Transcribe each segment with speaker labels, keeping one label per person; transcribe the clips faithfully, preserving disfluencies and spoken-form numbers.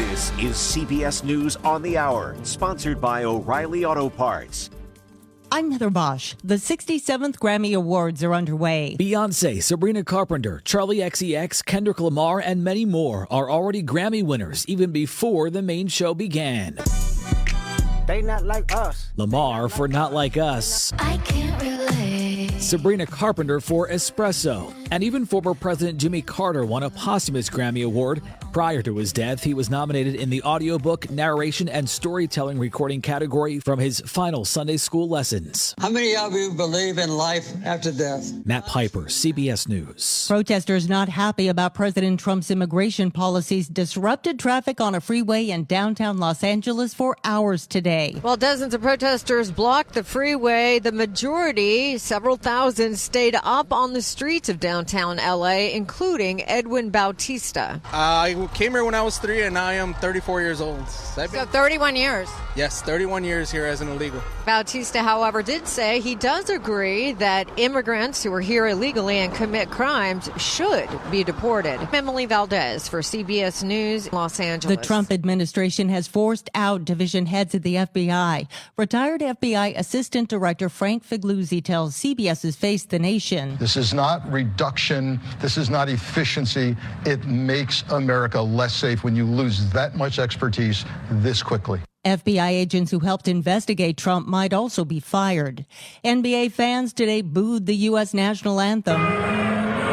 Speaker 1: This is C B S News on the Hour, sponsored by O'Reilly Auto Parts.
Speaker 2: I'm Heather Bosch. The sixty-seventh Grammy Awards are underway.
Speaker 3: Beyonce, Sabrina Carpenter, Charlie X C X, Kendrick Lamar, and many more are already Grammy winners even before the main show began.
Speaker 4: They not like us.
Speaker 3: Lamar for Not Like Us.
Speaker 5: I can't relate.
Speaker 3: Sabrina Carpenter for Espresso. And even former President Jimmy Carter won a posthumous Grammy Award. Prior to his death, he was nominated in the audiobook, narration, and storytelling recording category from his final Sunday school lessons.
Speaker 6: How many of you believe in life after death?
Speaker 3: Matt Piper, C B S News.
Speaker 2: Protesters not happy about President Trump's immigration policies disrupted traffic on a freeway in downtown Los Angeles for hours today.
Speaker 7: While dozens of protesters blocked the freeway, the majority, several thousand, stayed up on the streets of downtown L A, including Edwin Bautista.
Speaker 8: I came here when I was three, and now I am thirty-four years old. So,
Speaker 7: so thirty-one years.
Speaker 8: Yes, thirty-one years here as an illegal.
Speaker 7: Bautista, however, did say he does agree that immigrants who are here illegally and commit crimes should be deported. Emily Valdez for C B S News, Los Angeles.
Speaker 2: The Trump administration has forced out division heads at the F B I. Retired F B I Assistant Director Frank Figliuzzi tells CBS's Face the Nation.
Speaker 9: This is not reduction. This is not efficiency. It makes America less safe when you lose that much expertise this quickly.
Speaker 2: F B I agents who helped investigate Trump might also be fired. N B A fans today booed the U S national anthem.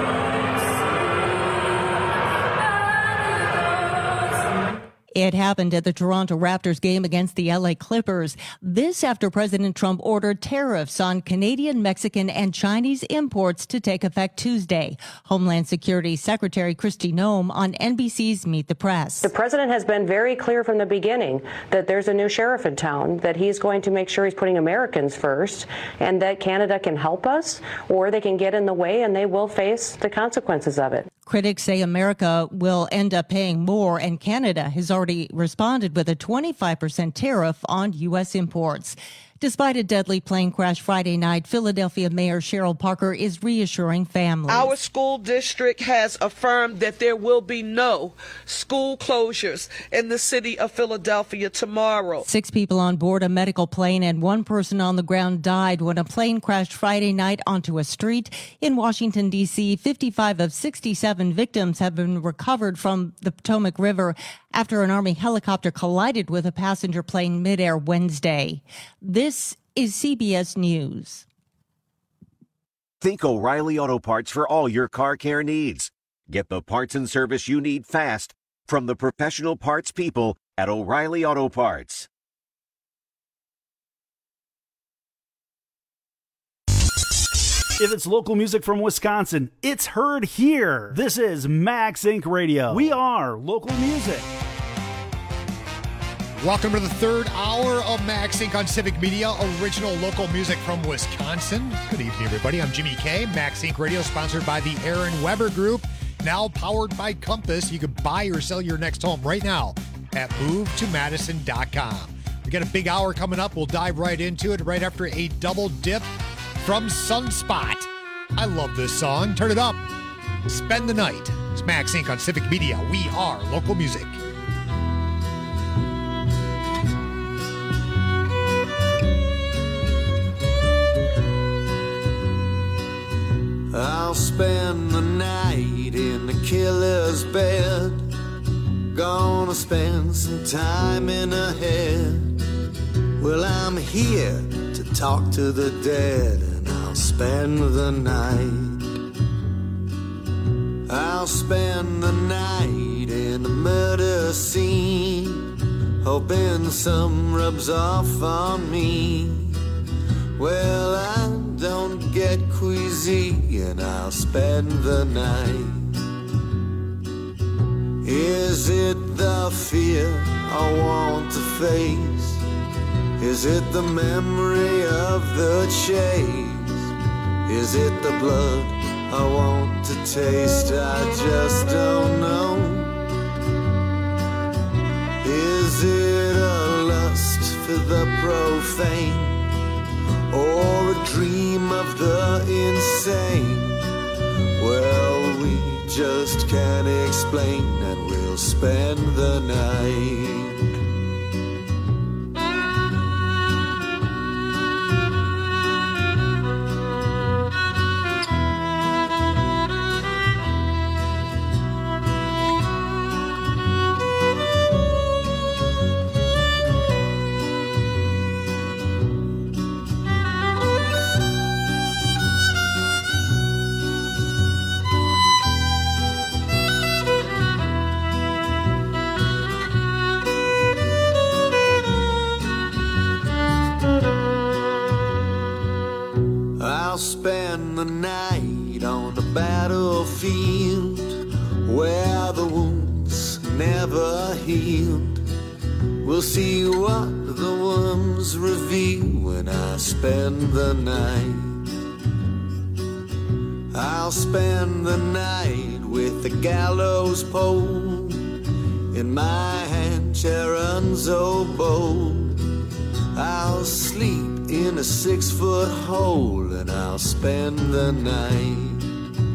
Speaker 2: It happened at the Toronto Raptors game against the L A Clippers. This after President Trump ordered tariffs on Canadian, Mexican, and Chinese imports to take effect Tuesday. Homeland Security Secretary Kristi Noem on N B C's Meet the Press.
Speaker 10: The president has been very clear from the beginning that there's a new sheriff in town, that he's going to make sure he's putting Americans first, and that Canada can help us, or they can get in the way, and they will face the consequences of it.
Speaker 2: Critics say America will end up paying more, and Canada has already responded with a twenty-five percent tariff on U S imports. Despite a deadly plane crash Friday night, Philadelphia Mayor Cheryl Parker is reassuring families.
Speaker 11: Our school district has affirmed that there will be no school closures in the city of Philadelphia tomorrow.
Speaker 2: Six people on board a medical plane and one person on the ground died when a plane crashed Friday night onto a street in Washington, D C fifty-five of sixty-seven victims have been recovered from the Potomac River after an Army helicopter collided with a passenger plane midair Wednesday. This is C B S News.
Speaker 1: Think O'Reilly Auto Parts for all your car care needs. Get the parts and service you need fast from the professional parts people at O'Reilly Auto Parts.
Speaker 12: If it's local music from Wisconsin, it's heard here. This is Max Inc Radio. We are local music.
Speaker 13: Welcome to the third hour of Max Inc on Civic Media, original local music from Wisconsin. Good evening, everybody. I'm Jimmy K. Max Inc Radio, sponsored by the Aaron Weber Group, now powered by Compass. You can buy or sell your next home right now at move to madison dot com. We got a big hour coming up. We'll dive right into it right after a double dip from Sunspot. I love this song. Turn it up. Spend the night. It's Max Inc on Civic Media. We are local music.
Speaker 14: I'll spend the night in the killer's bed. Gonna spend some time in her head. Well, I'm here to talk to the dead, and I'll spend the night. I'll spend the night in the murder scene, hoping some rubs off on me. Well, I don't get queasy, and I'll spend the night. Is it the fear I want to face? Is it the memory of the chase? Is it the blood I want to taste? I just don't know. Is it a lust for the profane, or a dream of the insane? Well, we just can't explain, and we'll spend the night. I'll spend the night on the battlefield where the wounds never healed. We'll see what the worms reveal when I spend the night. I'll spend the night with the gallows pole in my hand, Charon's oboe. I'll sleep in a six-foot hole and I'll spend the night.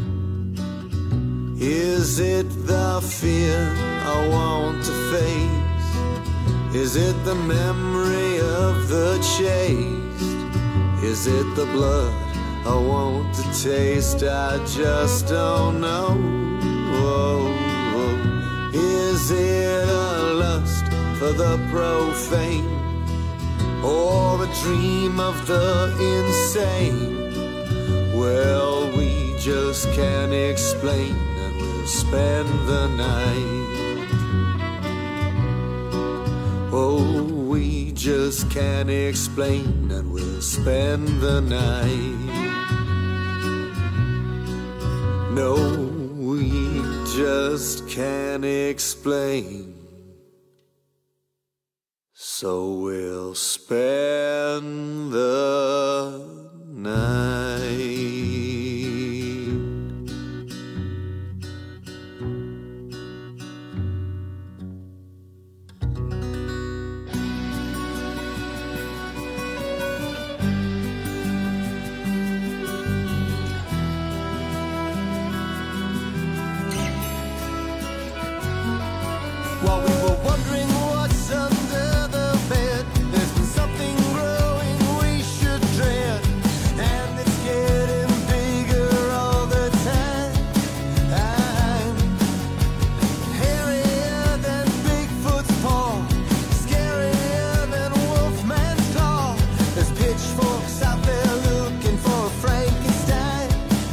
Speaker 14: Is it the fear I want to face? Is it the memory of the chase? Is it the blood I want to taste? I just don't know. Oh, oh. Is it a lust for the profane, or a dream of the insane? Well, we just can't explain, and we'll spend the night. Oh, we just can't explain, and we'll spend the night. No, we just can't explain, so we'll spend the night.
Speaker 5: While we were wondering what's under the bed, there's been something growing we should dread, and it's getting bigger all the time. Hairier than Bigfoot's paw, scarier than Wolfman's claw. There's pitchforks out there looking for a Frankenstein.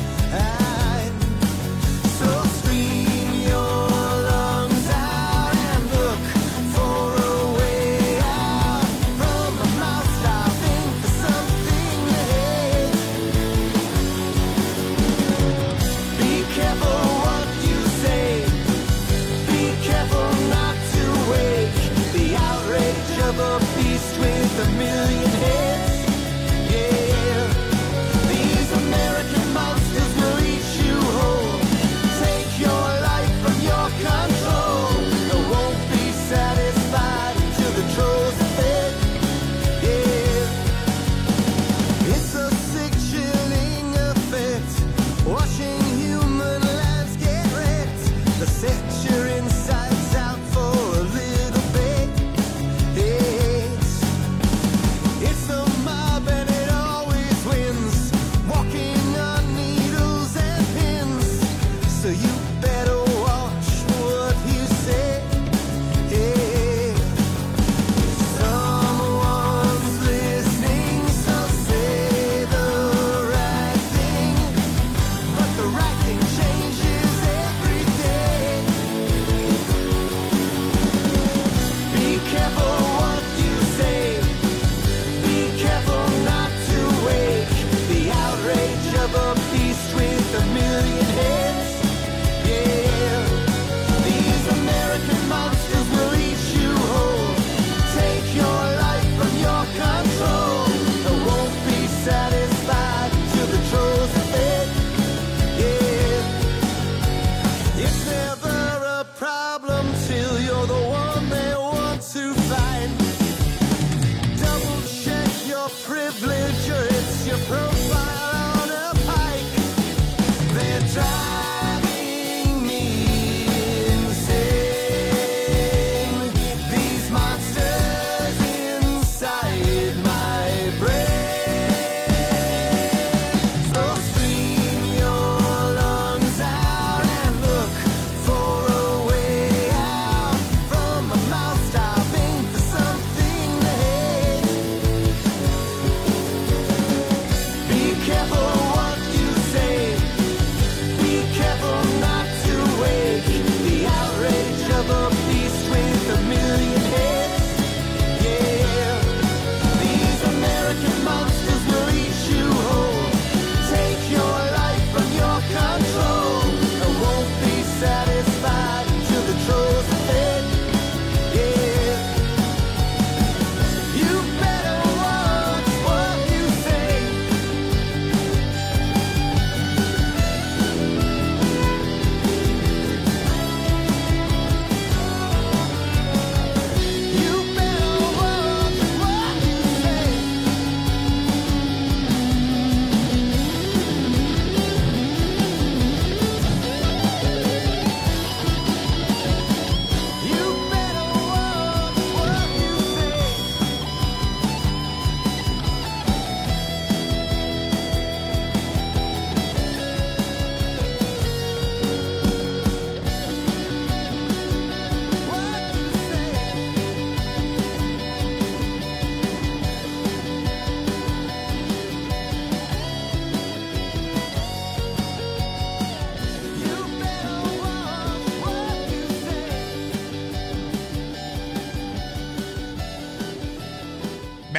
Speaker 5: So scream your lungs out and look for a way out from the mouth, starving for something ahead. Be careful what you say, be careful not to wake the outrage of a beast with a million heads. Yeah, these American monsters will eat you whole, take your life from your control. They won't be satisfied until the trolls are fed. Yeah, it's a sick, chilling effect, watching human lives get wrecked. They set your insides out for a little bit. It's, it's the mob and it always wins, walking on needles and pins. So you better watch what you say. Yeah. Someone's listening, so say the right thing. But the right thing changes every day. Be careful what you say, be careful not to wake the outrage of a beast with a million heads. Yeah, these American monsters will eat you whole, take your life from your control. They won't be satisfied till the trolls are fed. Yeah, it's never a problem till you're the one they want to find. Double check your privilege or it's your profile on a pike. They're driving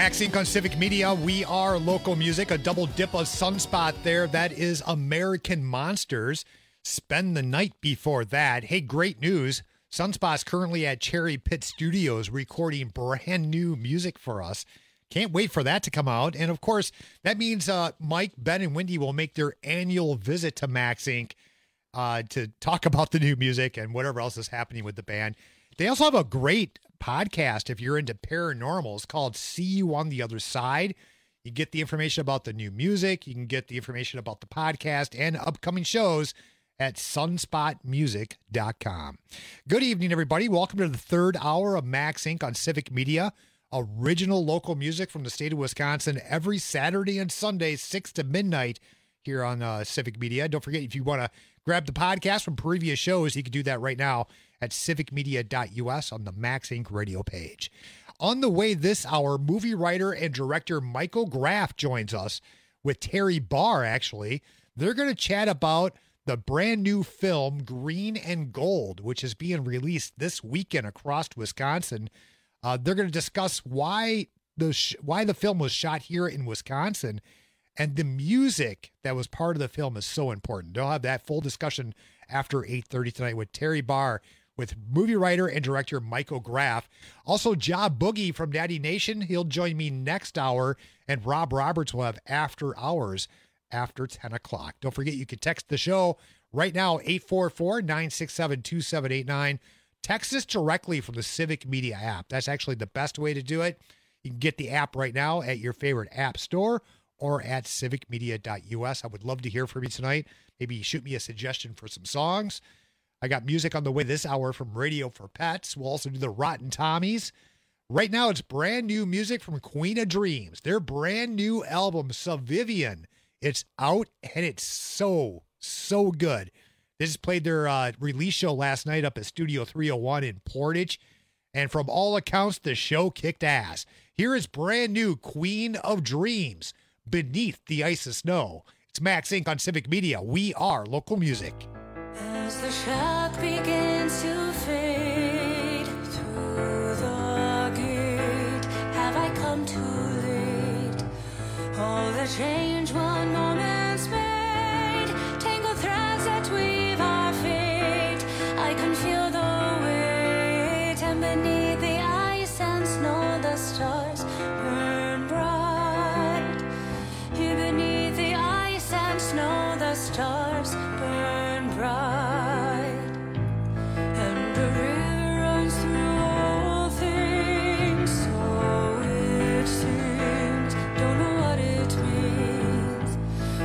Speaker 13: Max Inc on Civic Media. We are local music, a double dip of Sunspot there. That is American Monsters. Spend the Night before that. Hey, great news. Sunspot's currently at Cherry Pit Studios recording brand new music for us. Can't wait for that to come out. And of course, that means uh, Mike, Ben, and Wendy will make their annual visit to Max Inc uh, to talk about the new music and whatever else is happening with the band. They also have a great podcast if you're into paranormal. It's called See You on the Other Side. You get the information about the new music. You can get the information about the podcast and upcoming shows at sunspot music dot com. Good evening, everybody. Welcome to the third hour of Max Inc on Civic Media. Original local music from the state of Wisconsin every Saturday and Sunday, six to midnight here on uh, Civic Media. Don't forget, if you want to grab the podcast from previous shows, you can do that right now at civic media dot u s on the Max Inc radio page. On the way this hour, movie writer and director Michael Graff joins us with Terry Barr, actually. They're going to chat about the brand new film Green and Gold, which is being released this weekend across Wisconsin. Uh, they're going to discuss why the sh- why the film was shot here in Wisconsin, and the music that was part of the film is so important. They'll have that full discussion after eight thirty tonight with Terry Barr, with movie writer and director Michael Graff. Also, Ja Boogie from Natty Nation. He'll join me next hour, and Rob Roberts will have After Hours after ten o'clock. Don't forget, you can text the show right now, eight four four, nine six seven, two seven eight nine. Text us directly from the Civic Media app. That's actually the best way to do it. You can get the app right now at your favorite app store or at civic media dot u s. I would love to hear from you tonight. Maybe shoot me a suggestion for some songs. I got music on the way this hour from Radio for Pets. We'll also do the Rotten Tommies. Right now, it's brand new music from Queen of Dreams. Their brand new album, Subvivian. It's out, and it's so, so good. They just played their uh, release show last night up at Studio three oh one in Portage, and from all accounts, the show kicked ass. Here is brand new Queen of Dreams, Beneath the Ice of Snow. It's Max Inc on Civic Media. We are local music.
Speaker 5: As the shock begins to fade through the gate, have I come too late? All the change one moment's made, tangled threads that weave our fate. I can feel the weight, and beneath the ice and snow, the stars burn bright. Here beneath the ice and snow, the stars burn bright. And a river runs through all things, so it seems. Don't know what it means.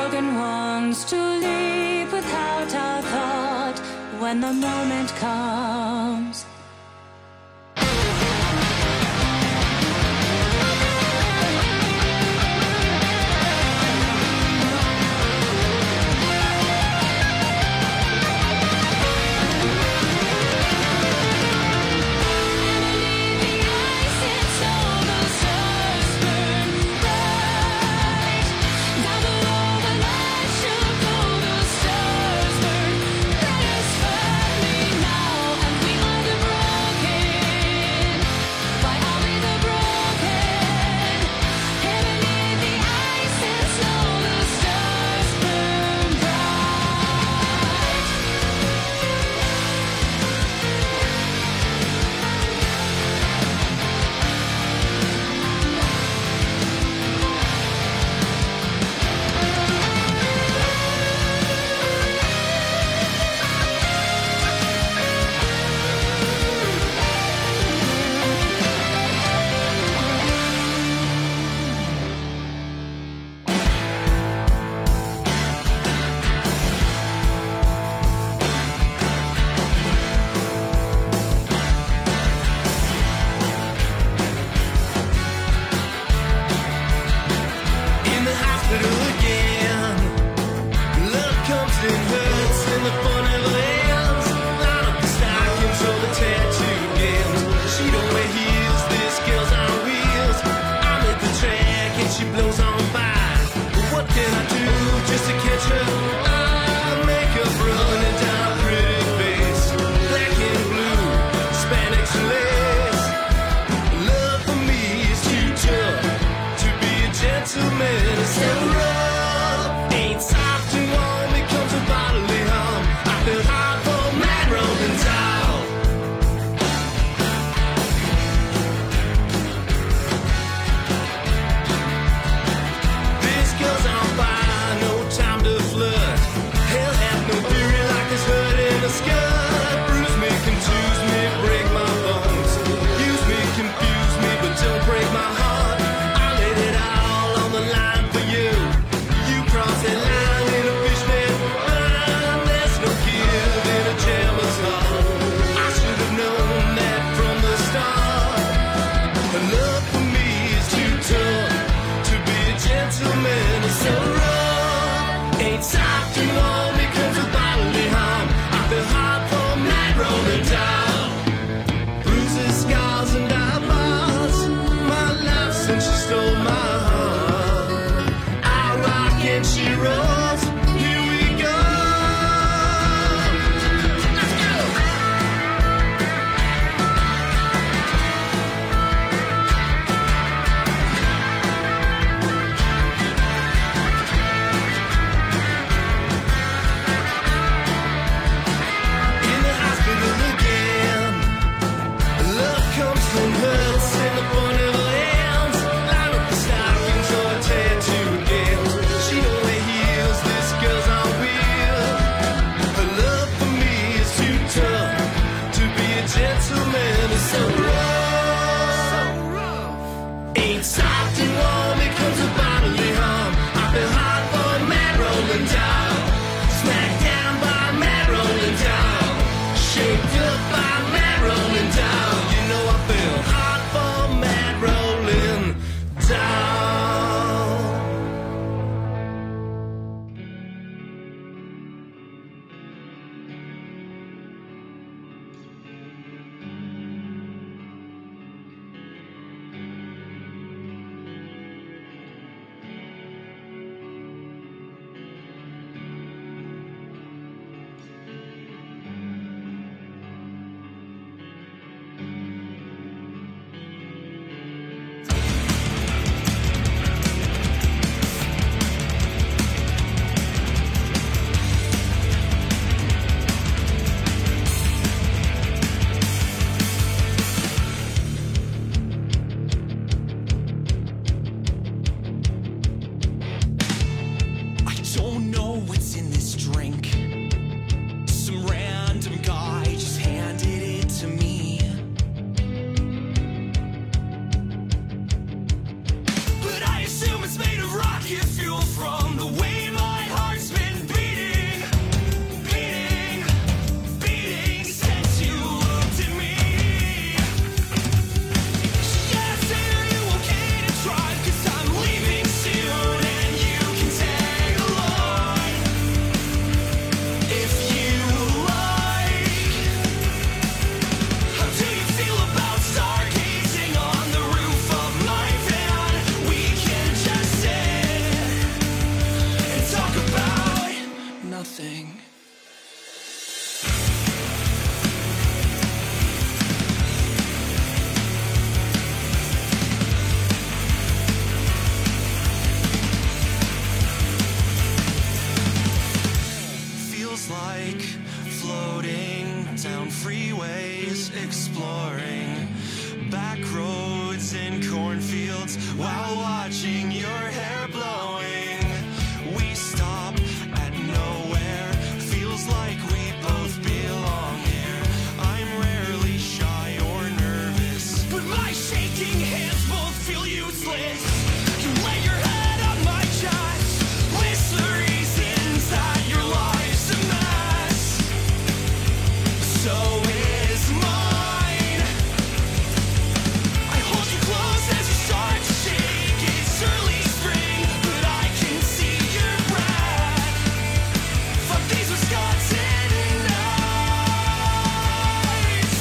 Speaker 15: broken ones to leave without a thought when the moment comes.
Speaker 5: eyes while watching your hair blowing. We stop at nowhere, feels like we both belong here. I'm rarely shy or nervous, but my shaking hands both feel useless. You lay your head on my chest, list the reasons that your life's a mess. So is mine. I hold you close as you start to shake. It's early spring, but I can see your breath. Fuck these Wisconsin nights.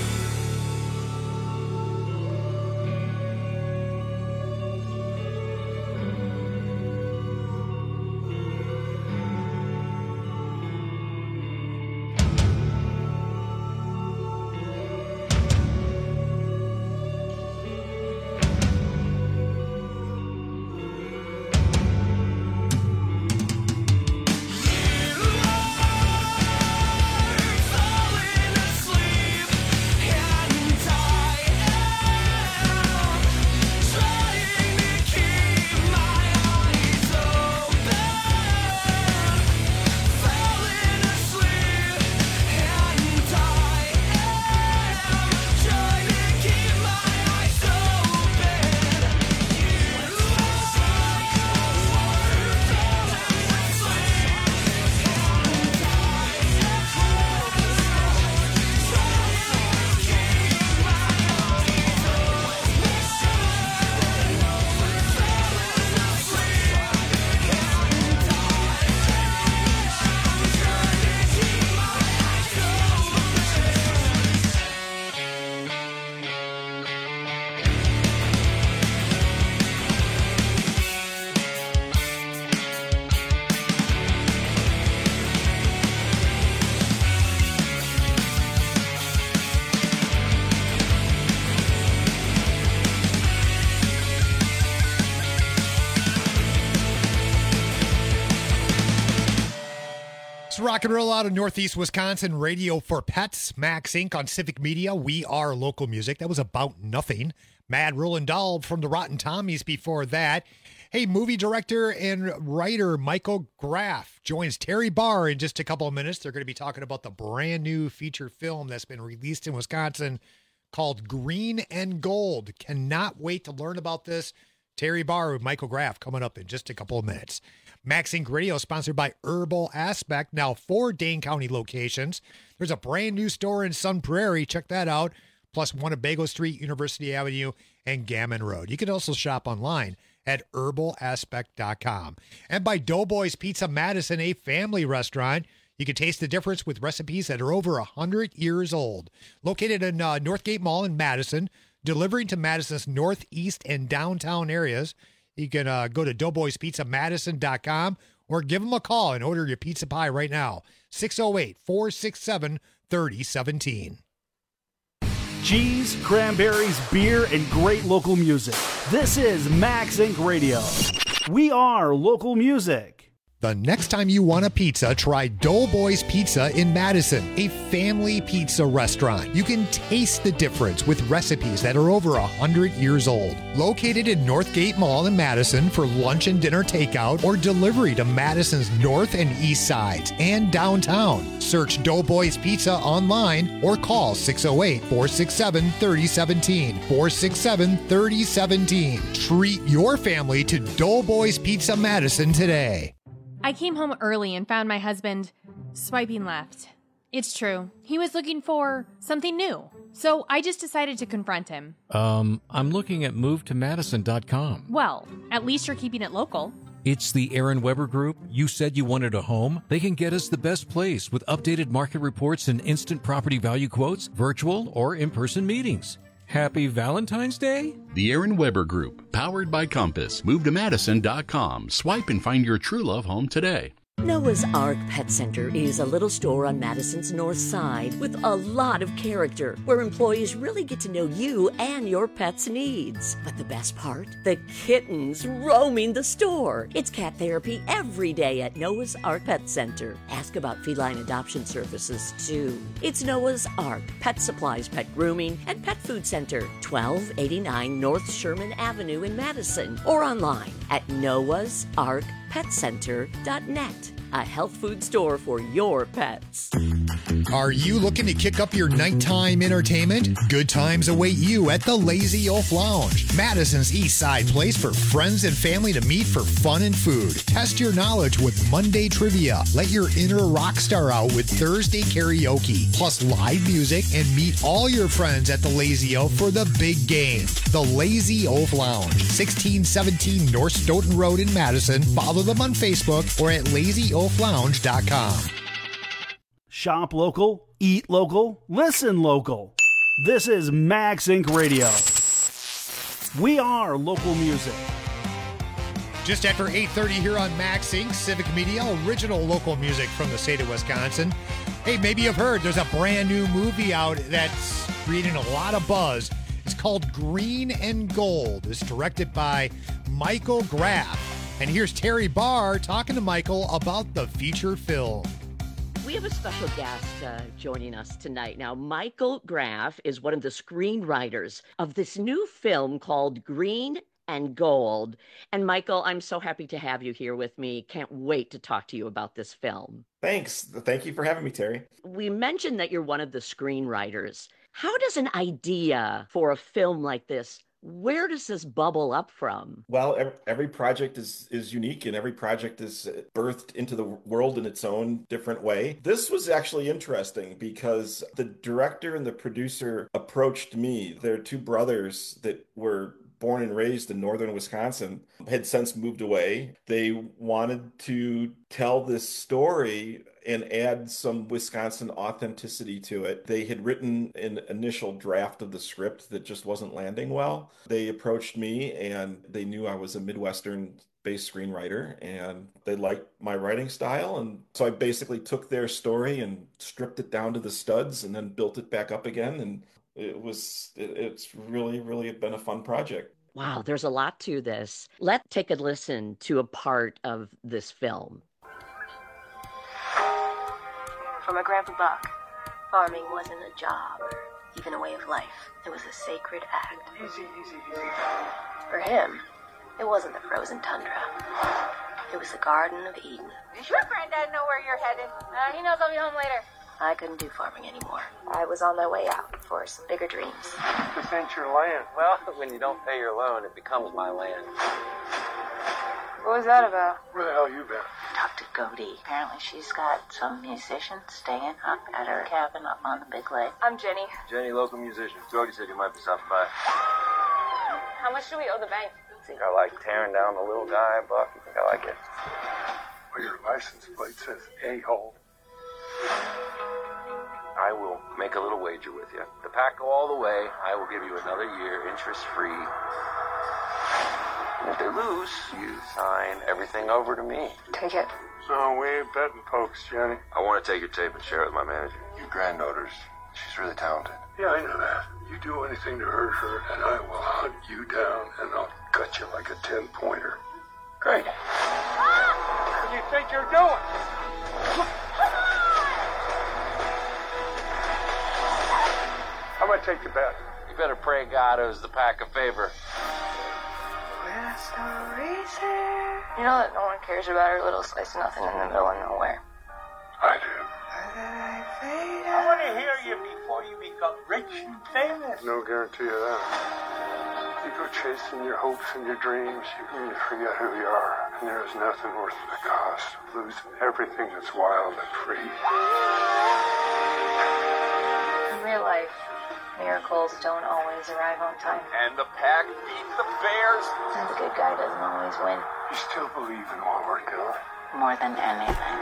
Speaker 13: It's rock and roll out of Northeast Wisconsin, Radio for Pets, Max Incorporated on Civic Media. We are local music. That was About Nothing. Mad Roland Dahl from the Rotten Tommies before that. Hey, movie director and writer Michael Graff joins Terry Barr in just a couple of minutes. They're going to be talking about the brand new feature film that's been released in Wisconsin called Green and Gold. Cannot wait to learn about this. Terry Barr with Michael Graff coming up in just a couple of minutes. Max Incorporated Radio sponsored by Herbal Aspect, now four Dane County locations. There's a brand new store in Sun Prairie. Check that out. Plus one at Bagel Street, University Avenue, and Gammon Road. You can also shop online at herbal aspect dot com. And by Doughboys Pizza Madison, a family restaurant. You can taste the difference with recipes that are over one hundred years old. Located in uh, Northgate Mall in Madison, delivering to Madison's northeast and downtown areas. You can uh, go to doughboys pizza madison dot com or give them a call and order your pizza pie right now. six oh eight, four six seven, three oh one seven.
Speaker 12: Cheese, cranberries, beer, and great local music. This is Max Incorporated Radio. We are local music.
Speaker 13: The next time you want a pizza, try Doughboys Pizza in Madison, a family pizza restaurant. You can taste the difference with recipes that are over one hundred years old. Located in Northgate Mall in Madison for lunch and dinner takeout or delivery to Madison's north and east sides and downtown. Search Doughboys Pizza online or call six oh eight, four six seven, three oh one seven, four six seven, three oh one seven. Treat your family to Doughboys Pizza Madison today.
Speaker 16: I came home early and found my husband swiping left. It's true. He was looking for something new. So I just decided to confront him.
Speaker 17: Um, I'm looking at move to madison dot com.
Speaker 16: Well, at least you're keeping it local.
Speaker 17: It's the Aaron Weber Group. You said you wanted a home? They can get us the best place with updated market reports and instant property value quotes, virtual or in-person meetings. Happy Valentine's Day?
Speaker 18: The Aaron Weber Group, powered by Compass. Move to madison dot com. Swipe and find your true love home today. Noah's Ark Pet Center is a little store on Madison's north side with a lot of character, where employees really get to know you and your pet's needs. But the best part? The kittens roaming the store. It's cat therapy every day at Noah's Ark Pet Center. Ask about feline adoption services, too. It's Noah's Ark Pet Supplies, Pet Grooming, and Pet Food Center, twelve eighty-nine North Sherman Avenue in Madison, or online at noahs ark pet center dot net. A health food store for your pets.
Speaker 13: Are you looking to kick up your nighttime entertainment? Good times await you at the Lazy Oaf Lounge, Madison's East Side place for friends and family to meet for fun and food. Test your knowledge with Monday trivia. Let your inner rock star out with Thursday karaoke, plus live music, and meet all your friends at the Lazy Oaf for the big game. The Lazy Oaf Lounge, sixteen seventeen North Stoughton Road in Madison. Follow them on Facebook or at lazy oaf lounge dot com.
Speaker 12: Shop local, eat local, listen local. This is Max Inc Radio. We are local music.
Speaker 13: Just after eight thirty here on Max Incorporated. Civic Media, original local music from the state of Wisconsin. Hey, maybe you've heard there's a brand new movie out that's creating a lot of buzz. It's called Green and Gold. It's directed by Michael Graff. And here's Terry Barr talking to Michael about the feature film.
Speaker 18: We have a special guest uh, joining us tonight. Now, Michael Graff is one of the screenwriters of this new film called Green and Gold. And Michael, I'm so happy to have you here with me. Can't wait to talk to you about this film.
Speaker 19: Thanks. Thank you for having me, Terry.
Speaker 18: We mentioned that you're one of the screenwriters. How does an idea for a film like this, where does this bubble up from?
Speaker 19: Well, every, every project is is unique, and every project is birthed into the world in its own different way. This was actually interesting because the director and the producer approached me. They're two brothers that were born and raised in northern Wisconsin, had since moved away. They wanted to tell this story and add some Wisconsin authenticity to it. They had written an initial draft of the script that just wasn't landing well. They approached me and they knew I was a Midwestern-based screenwriter and they liked my writing style. And so I basically took their story and stripped it down to the studs and then built it back up again. And it was, it, it's really, really been a fun project.
Speaker 18: Wow, there's a lot to this. Let's take a listen to a part of this film.
Speaker 20: For my Grandpa Buck, farming wasn't a job or even a way of life. It was a sacred act. Easy, easy, easy. For him, it wasn't the frozen tundra. It was the Garden of Eden.
Speaker 21: You sure Granddad know where you're headed? Uh, he knows I'll be home later.
Speaker 20: I couldn't do farming anymore. I was on my way out for some bigger dreams.
Speaker 22: This ain't your land. Well, when you don't pay your loan, it becomes my land.
Speaker 20: What was that about?
Speaker 22: Where the hell you been?
Speaker 20: Talked to Godie. Apparently she's got some musicians staying up at her cabin up on the big lake.
Speaker 21: I'm Jenny.
Speaker 22: Jenny, local musician. Jody said you might be stopping by.
Speaker 21: How much do we owe the bank?
Speaker 22: Think I like tearing down the little guy, Buck? You think I like it? Well, your license plate says a-hole. I will make a little wager with you. The pack go all the way, I will give you another year interest-free. And if they lose, you sign everything over to me.
Speaker 20: Take it.
Speaker 22: So we ain't betting folks, Jenny. I want to take your tape and share it with my manager. Your granddaughter's, she's really talented. Yeah, I know that. You do anything to hurt her, and I will hunt you down, and I'll cut you like a ten-pointer. Great. Ah! What do you think you're doing? I'm gonna take the bet. You better pray God owes the pack a favor.
Speaker 20: You know that no one cares about her little slice of nothing in the middle of nowhere.
Speaker 22: I do. I want to hear you before you become rich and famous. No guarantee of that. You go chasing your hopes and your dreams, you forget who you are. And there is nothing worth the cost of losing everything that's wild and free.
Speaker 20: In real life, miracles don't always arrive on time.
Speaker 22: And the pack beat the bears.
Speaker 20: And the good guy doesn't always win.
Speaker 22: You still believe in what we're doing?
Speaker 20: More than anything.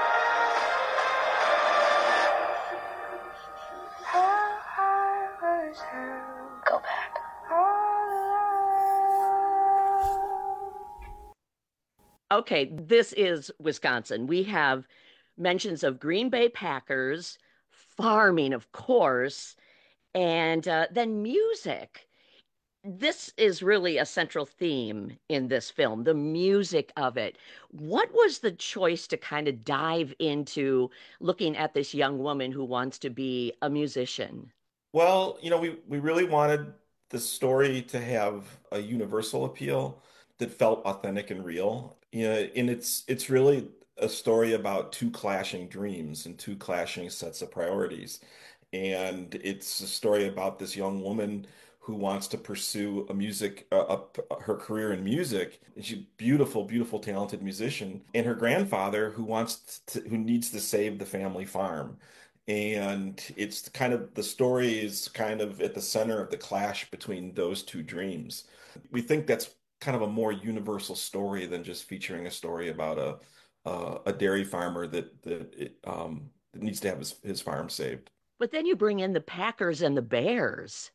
Speaker 20: Go back.
Speaker 18: Okay, this is Wisconsin. We have mentions of Green Bay Packers, farming, of course, and uh, then music. This is really a central theme in this film, the music of it. What was the choice to kind of dive into looking at this young woman who wants to be a musician?
Speaker 19: Well, you know, we, we really wanted the story to have a universal appeal that felt authentic and real. You know, and it's it's really a story about two clashing dreams and two clashing sets of priorities. And it's a story about this young woman who wants to pursue a music, uh, up her career in music. And she's a beautiful, beautiful, talented musician. And her grandfather who wants to, who needs to save the family farm. And it's kind of, the story is kind of at the center of the clash between those two dreams. We think that's kind of a more universal story than just featuring a story about a uh, a dairy farmer that that, it, um, that needs to have his, his farm saved.
Speaker 18: But then you bring in the Packers and the Bears.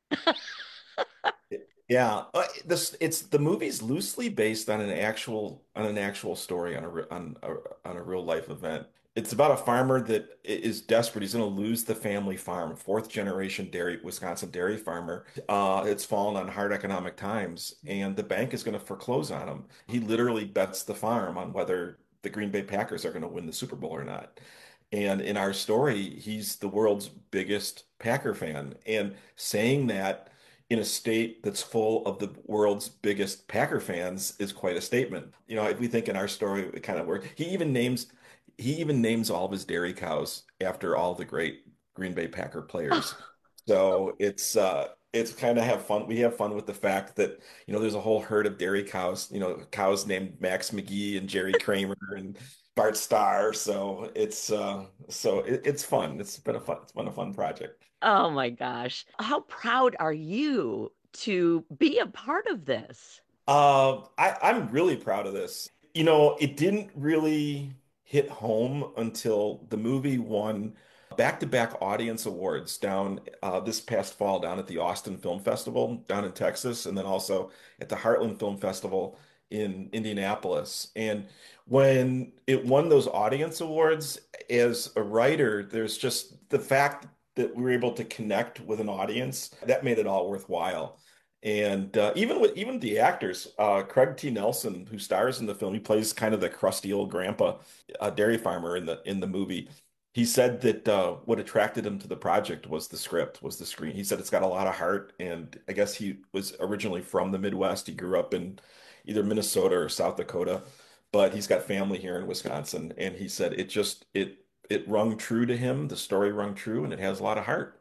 Speaker 19: Yeah, uh, this it's the movie's loosely based on an actual on an actual story on a re- on a, on a real life event. It's about a farmer that is desperate. He's going to lose the family farm, fourth generation dairy Wisconsin dairy farmer. Uh, it's fallen on hard economic times, and the bank is going to foreclose on him. He literally bets the farm on whether the Green Bay Packers are going to win the Super Bowl or not. And in our story, he's the world's biggest Packer fan. And saying that in a state that's full of the world's biggest Packer fans is quite a statement. You know, if we think in our story, it kind of works. He even names he even names all of his dairy cows after all the great Green Bay Packer players. So it's uh it's kind of have fun. We have fun with the fact that, you know, there's a whole herd of dairy cows, you know, cows named Max McGee and Jerry Kramer and Bart Starr. So it's uh so it, it's fun. It's been a fun it's been a fun project.
Speaker 18: Oh my gosh. How proud are you to be a part of this?
Speaker 19: Uh I, I'm really proud of this. You know, it didn't really hit home until the movie won back-to-back audience awards down uh, this past fall down at the Austin Film Festival down in Texas, and then also at the Heartland Film Festival in Indianapolis. And when it won those audience awards, as a writer, there's just the fact that we were able to connect with an audience that made it all worthwhile. And uh, even with even the actors, uh, Craig T. Nelson, who stars in the film, he plays kind of the crusty old grandpa, uh, dairy farmer in the in the movie. He said that uh, what attracted him to the project was the script, was the screen. He said it's got a lot of heart, and I guess he was originally from the Midwest. He grew up in either Minnesota or South Dakota, but he's got family here in Wisconsin. And he said it just it it rung true to him. The story rung true, and it has a lot of heart.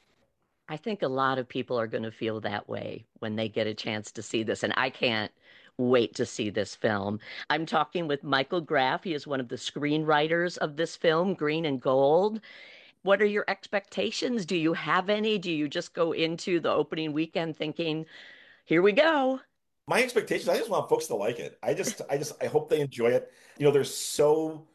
Speaker 18: I think a lot of people are going to feel that way when they get a chance to see this, and I can't wait to see this film. I'm talking with Michael Graff. He is one of the screenwriters of this film, Green and Gold. What are your expectations? Do you have any? Do you just go into the opening weekend thinking, here we go?
Speaker 19: My expectations, I just want folks to like it. I just, I just, I hope they enjoy it. You know, there's so,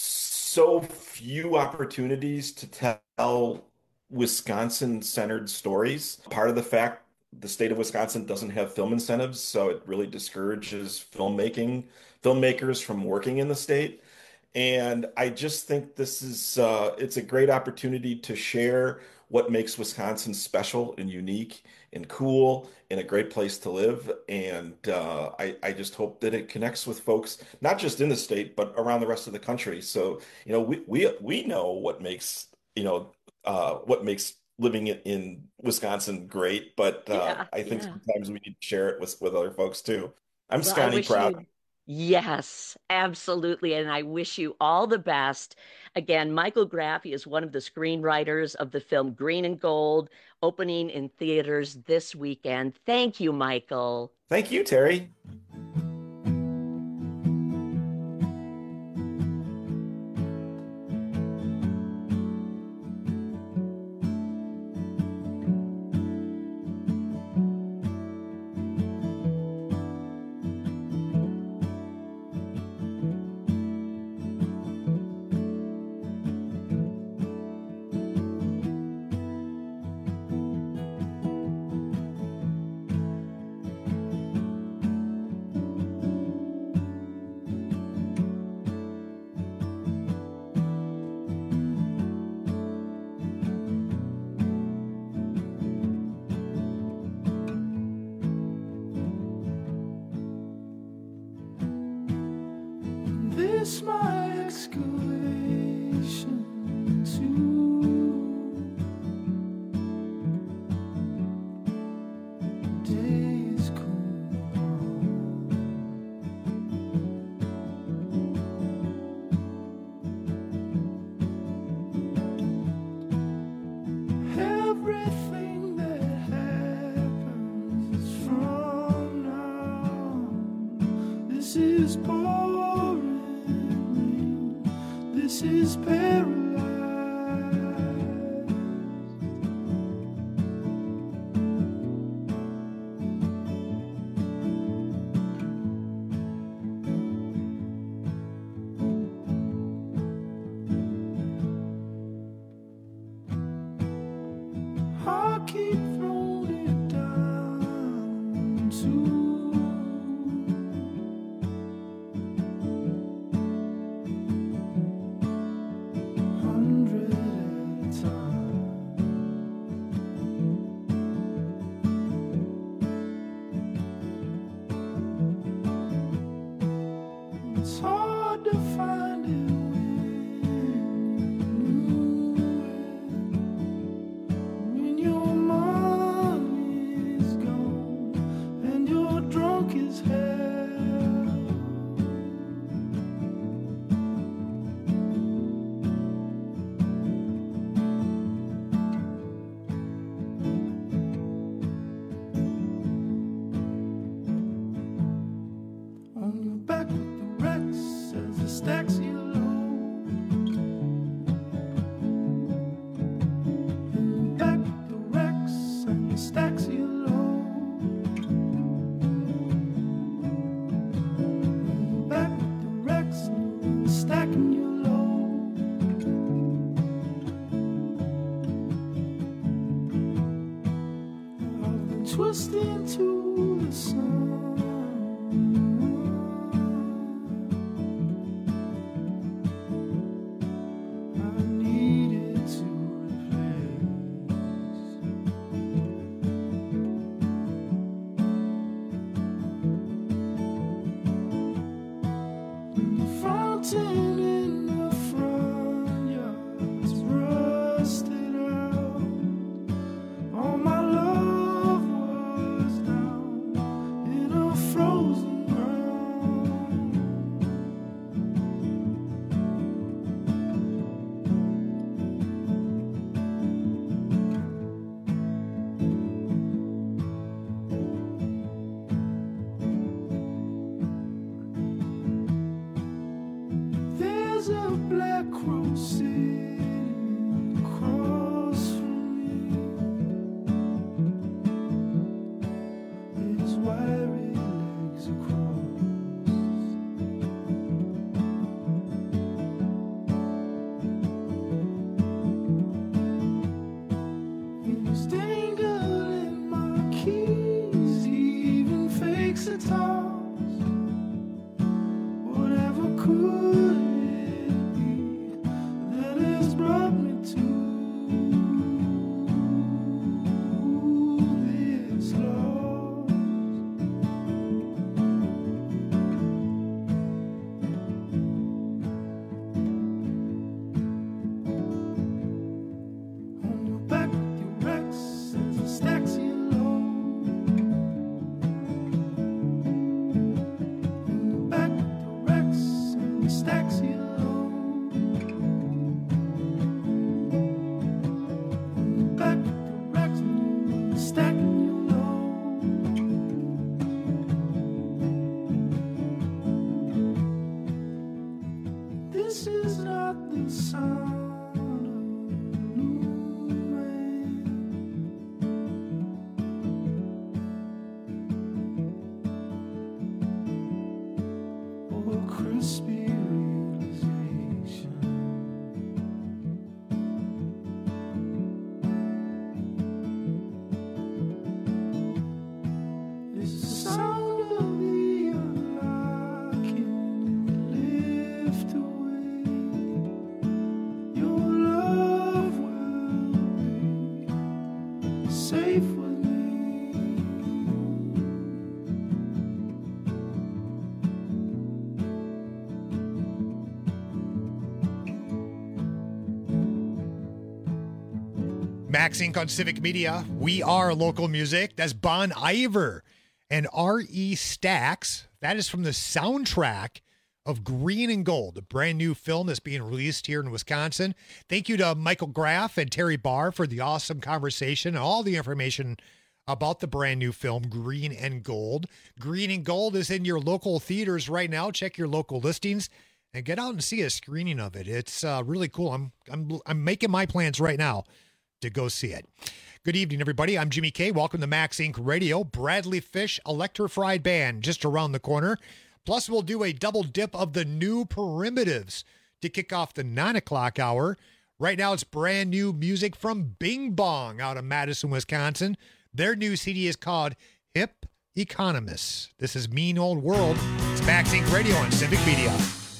Speaker 19: so few opportunities to tell Wisconsin-centered stories. Part of the fact the state of Wisconsin doesn't have film incentives, so it really discourages filmmaking, filmmakers from working in the state. And I just think this is, uh, it's a great opportunity to share what makes Wisconsin special and unique and cool and a great place to live. And uh, I, I just hope that it connects with folks, not just in the state, but around the rest of the country. So, you know, we we we know what makes, you know, uh, what makes living in, in Wisconsin great, but uh,
Speaker 18: Yeah,
Speaker 19: I think
Speaker 18: yeah.
Speaker 19: sometimes we need to share it with, with other folks too. I'm
Speaker 18: Well, I
Speaker 19: Scotty
Speaker 18: wish
Speaker 19: proud.
Speaker 18: you- Yes, absolutely. And I wish you all the best. Again, Michael Graff, he is one of the screenwriters of the film Green and Gold, opening in theaters this weekend. Thank you, Michael.
Speaker 19: Thank you, Terry.
Speaker 5: miss my excavation too. Day is everything that happens is from now. This is pouring rain. This is paralyzed. I keep throwing it down too. Hundred at a time. It's hard to find it when your money's gone and you're drunk as hell. On your back with the wrecks as the stacks you load. Back with the wrecks and the stacks you load. Back with the wrecks and the stacking you load. I've been twisting to the sun. I needed to the fountain in the front yard's rusted out. All my love was down in a frozen ground. There's a black crow sitting across from me. His wiry legs across. He's dangling my keys. He even fakes a toss. Whatever could it be that has brought me to this loss? On your back with your wrecks as the stacks you load. Back with the wrecks and the stacks you load. Back with the wrecks and the stacking you load. This is not the sound of a new man or a crispy realization. It's the sound of the unlocking and lift away. Your love will be safe with me.
Speaker 13: Max Incorporated on Civic Media. We are local music. That's Bon Iver and R E Stax. That is from the soundtrack of Green and Gold, a brand new film that's being released here in Wisconsin. Thank you to Michael Graff and Terry Barr for the awesome conversation and all the information about the brand new film, Green and Gold. Green and Gold is in your local theaters right now. Check your local listings and get out and see a screening of it. It's uh, really cool. I'm I'm I'm making my plans right now to go see it. Good evening, everybody. I'm Jimmy K. Welcome to Max Incorporated Radio. Bradley Fish Electrified Band just around the corner. Plus, we'll do a double dip of the new Primitives to kick off the nine o'clock hour. Right now, it's brand new music from Bing Bong out of Madison, Wisconsin. Their new C D is called Hip Economists. This is Mean Old World. It's Max Incorporated Radio on Civic Media.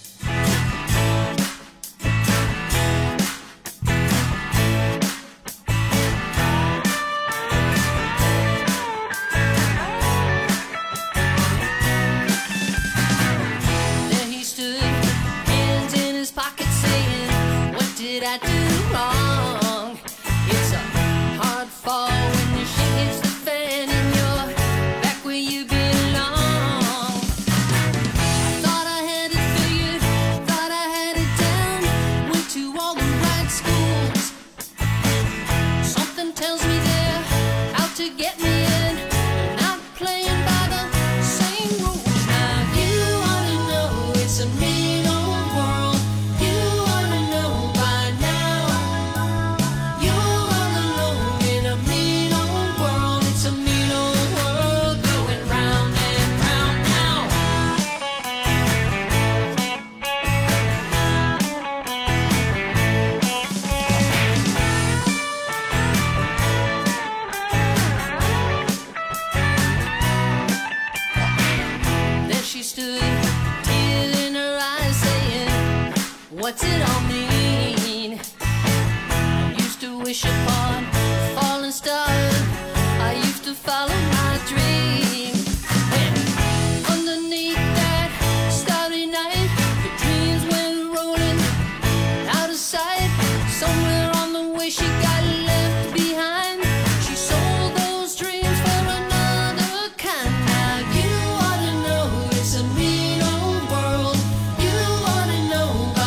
Speaker 5: What's it all mean? I used to wish upon a falling star. I used to follow my dream. When underneath that starry night, the dreams went rolling out of sight. Somewhere on the way she got left behind. She sold those dreams for another kind. Now you ought to know it's a mean old world. You ought to know by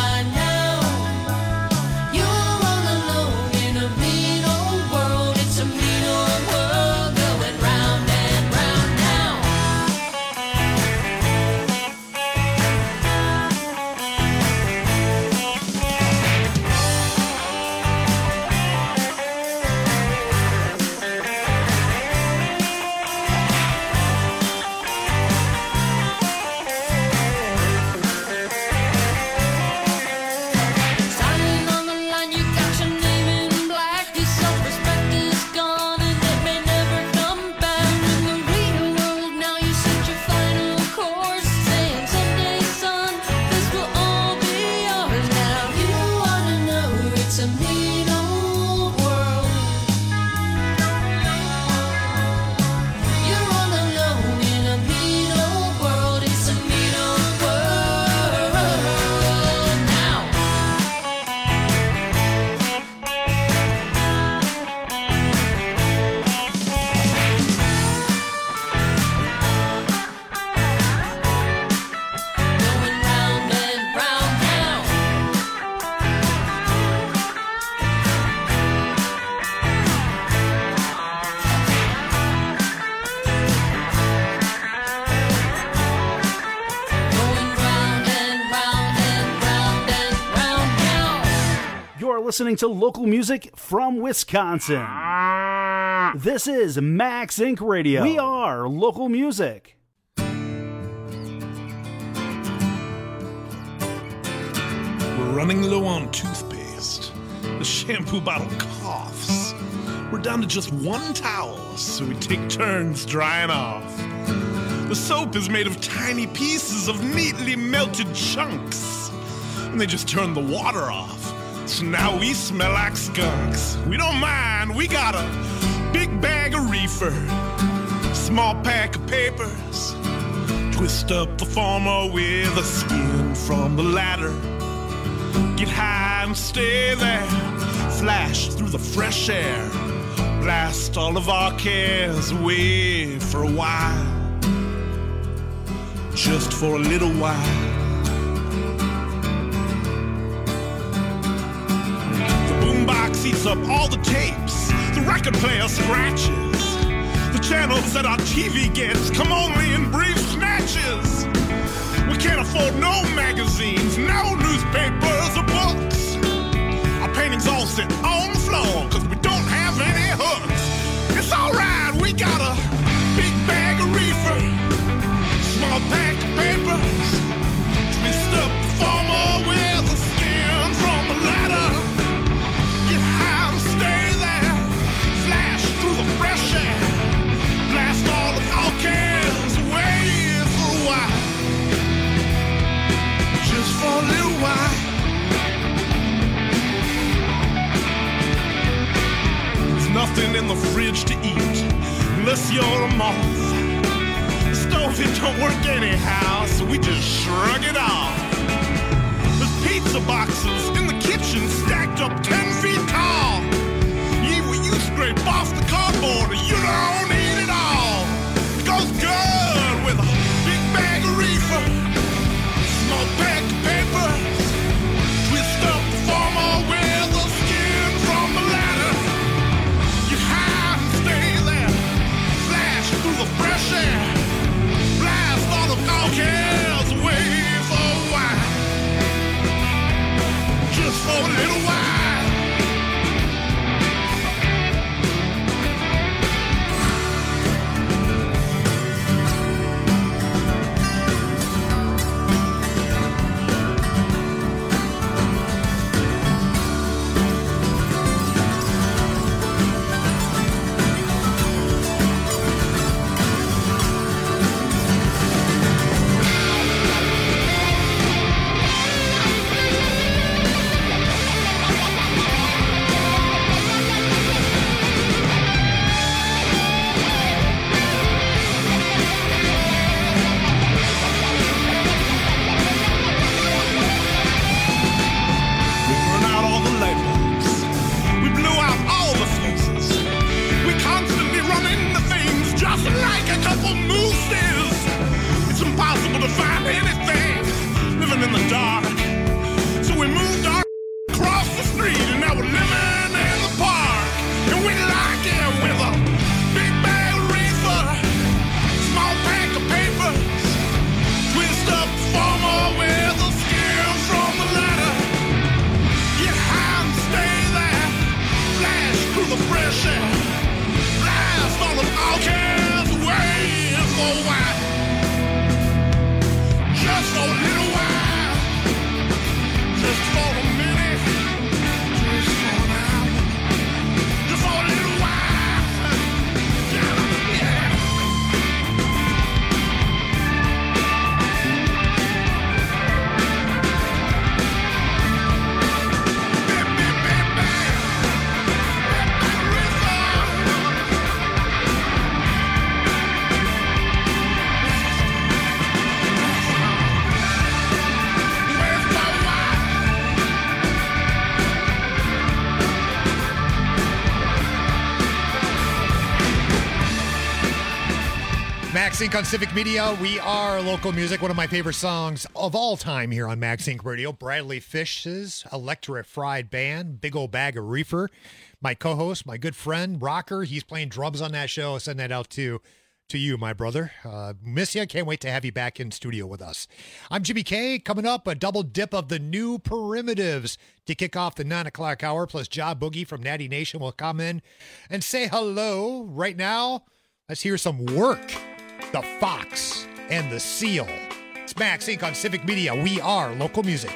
Speaker 12: listening to local music from Wisconsin. This is Max Incorporated Radio. We are local music.
Speaker 4: We're running low on toothpaste. The shampoo bottle coughs. We're down to just one towel, so we take turns drying off. The soap is made of tiny pieces of neatly melted chunks, and they just turn the water off. So now we smell like skunks. We don't mind, we got a big bag of reefer, small pack of papers, twist up the former with a skin from the ladder. Get high and stay there, flash through the fresh air, blast all of our cares away for a while, just for a little while. The boombox eats up all the tapes, the record player scratches, the channels that our T V gets come only in brief snatches. We can't afford no magazines, no newspapers or books. Our paintings all sit on the floor, cause we don't have any hooks. It's alright, we got a big bag of reefer, small pack of papers, twist up the former with the skin from the ladder. Get high and stay there, flash through the fresh air, blast all of our cares away for a while, just for a little while. Nothing in the fridge to eat unless you're a moth. The stove, it don't work anyhow, so we just shrug it off. There's pizza boxes in the kitchen stacked up ten feet tall. You, you scrape off the cardboard and you don't eat it all. It goes good with a big bag of reefer, small pack of papers, twist up the former with the skin from the ladder. Through the fresh air, blast all of our cares away for a while, just for a little while.
Speaker 13: MaxInc on Civic Media. We are local music. One of my favorite songs of all time here on MaxInc Radio. Bradley Fish's Electrified Band, Big Old Bag of Reefer. My co-host, my good friend, Rocker, he's playing drums on that show. I'll send that out to, to you, my brother. Uh, miss you. Can't wait to have you back in studio with us. I'm Jimmy K. Coming up, a double dip of the new Primitives to kick off the nine o'clock hour, plus Job Boogie from Natty Nation will come in and say hello. Right now, let's hear some Work. The Fox and the Seal. It's MaxInc on Civic Media. We are local music.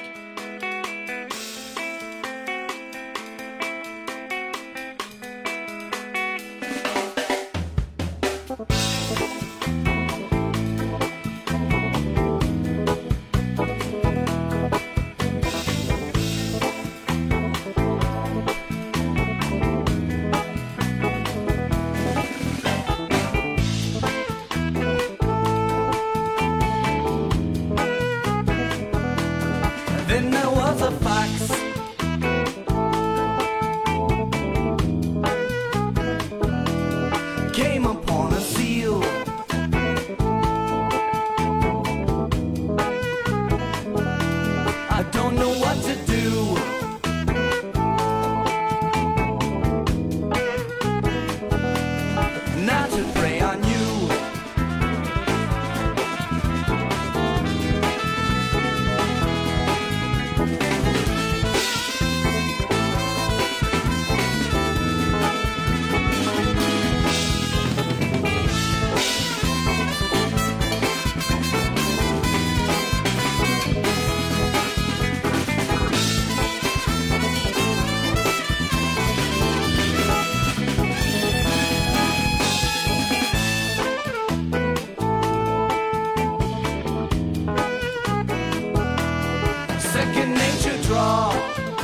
Speaker 5: can nature draw?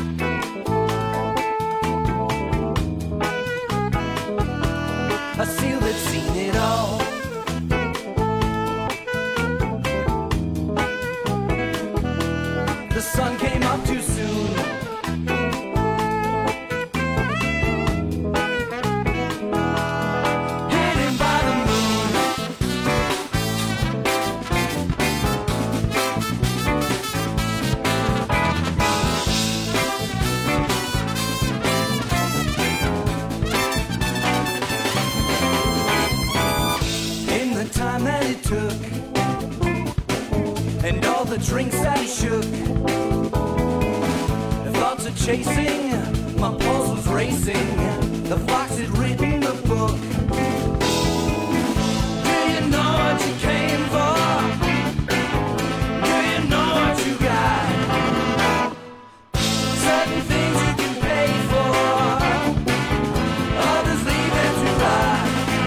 Speaker 5: A seal that's seen it all. The sun came up too soon. Hidden by the moon. In the time that it took, and all the drinks that he shook, the thoughts of chasing, my pulse was racing. The fox had written the book. Do you know what you came for? Do you know what you got? Certain things you can pay for, others leave them to rot.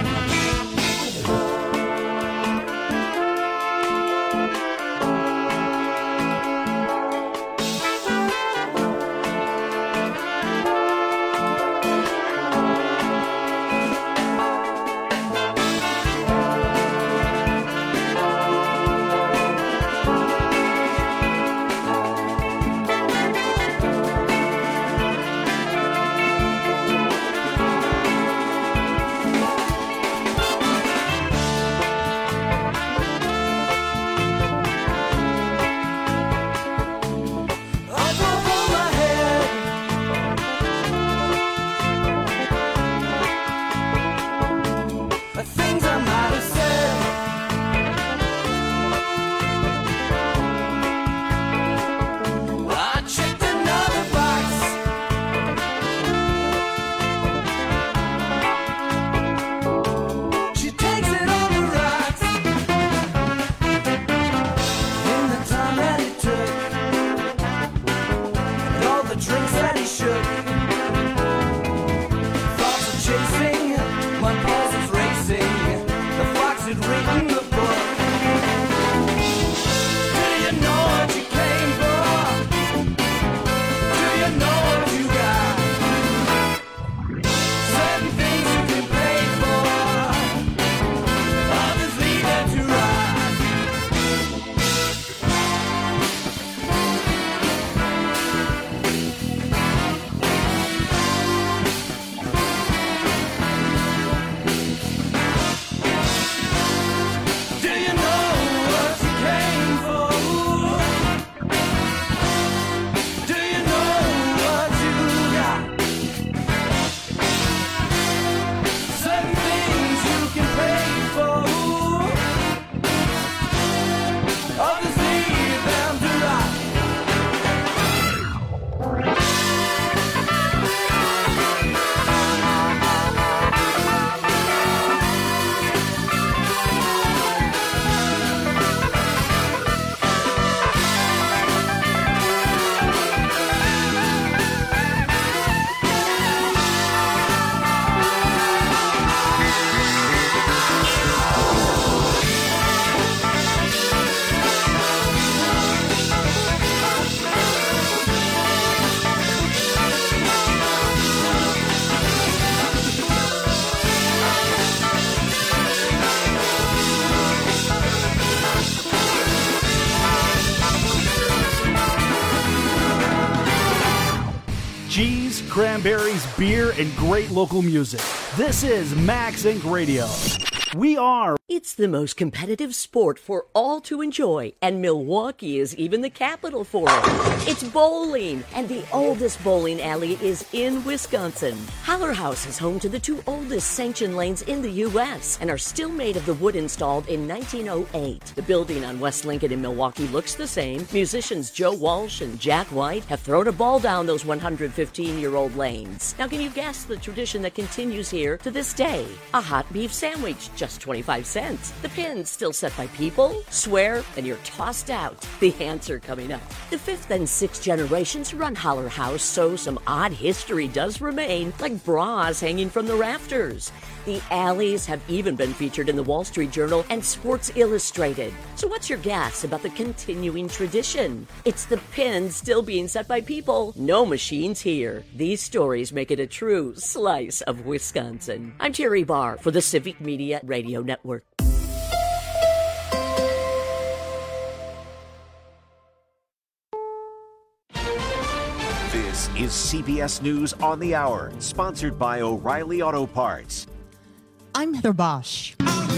Speaker 5: Things I might have said. I checked another box. She takes it on the rocks. In the time that it took, and all the drinks that he shook, thoughts of chasing, my pulse was racing. The fox had written the book. Do you know what you came for? Do you know what you got? Certain things you can pay for, others leave them to rot. Do you know what you came for? Do you know what you got? Certain things you can pay for, others leave them to rot.
Speaker 12: Cheese, cranberries, beer, and great local music. This is Max Incorporated. Radio. We are.
Speaker 18: It's the most competitive sport for all to enjoy, and Milwaukee is even the capital for it. It's bowling, and the oldest bowling alley is in Wisconsin. Holler House is home to the two oldest sanctioned lanes in the U S and are still made of the wood installed in nineteen oh eight. The building on West Lincoln in Milwaukee looks the same. Musicians Joe Walsh and Jack White have thrown a ball down those one hundred fifteen-year-old lanes. Now, can you guess the tradition that continues here to this day? A hot beef sandwich, just twenty-five cents. The pin's still set by people. Swear, and you're tossed out. The answer coming up. The fifth and sixth generations run Holler House, so some odd history does remain, like bras hanging from the rafters. The alleys have even been featured in the Wall Street Journal and Sports Illustrated. So what's your guess about the continuing tradition? It's the pins still being set by people. No machines here. These stories make it a true slice of Wisconsin. I'm Terry Barr for the Civic Media Radio Network.
Speaker 1: This is C B S News on the Hour, sponsored by O'Reilly Auto Parts.
Speaker 2: I'm Heather Bosch.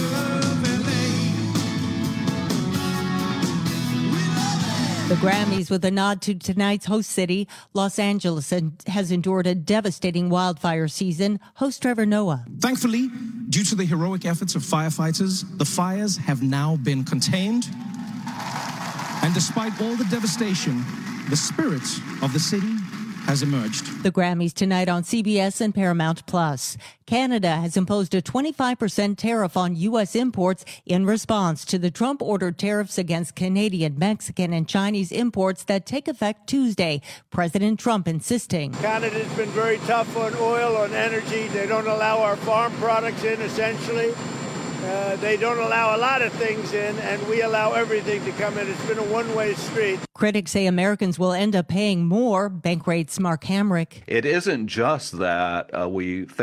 Speaker 2: The Grammys, with a nod to tonight's host city, Los Angeles, has endured a devastating wildfire season. Host Trevor Noah.
Speaker 3: Thankfully, due to the heroic efforts of firefighters, the fires have now been contained. And despite all the devastation, the spirit of the city has emerged.
Speaker 2: The Grammys tonight on C B S and Paramount Plus. Canada has imposed a twenty-five percent tariff on U S imports in response to the Trump-ordered tariffs against Canadian, Mexican, and Chinese imports that take effect Tuesday. President Trump insisting.
Speaker 6: Canada's been very tough on oil, on energy. They don't allow our farm products in, essentially. Uh, they don't allow a lot of things in, and we allow everything to come in. It's been a one-way street.
Speaker 2: Critics say Americans will end up paying more. Bankrate's Mark Hamrick.
Speaker 23: It isn't just that uh, we think